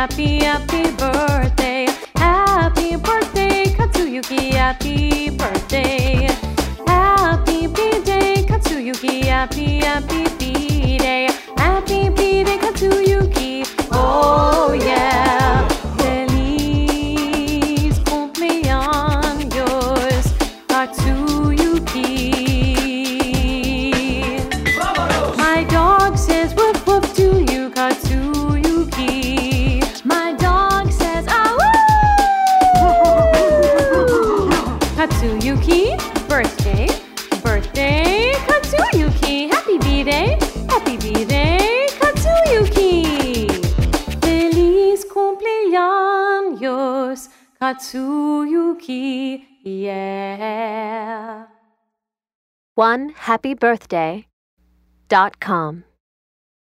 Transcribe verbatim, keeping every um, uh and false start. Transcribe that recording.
happy, happy birthday. Happy birthday, Katsuyuki, happy birthday. Happy B-Day, Katsuyuki, happy, happy B-Day. Happy B-Day, Katsuyuki, oh yeah. Feliz cumpleaños, Katsuyuki. My dog says woof woof to you, Katsuyuki. My dog says ah woo. Katsuyuki, birthday, birthday, Katsuyuki. Happy B-Day, happy B-Day, Katsuyuki. Feliz cumpleaños, Katsuyuki, yeah. one happy birthday dot com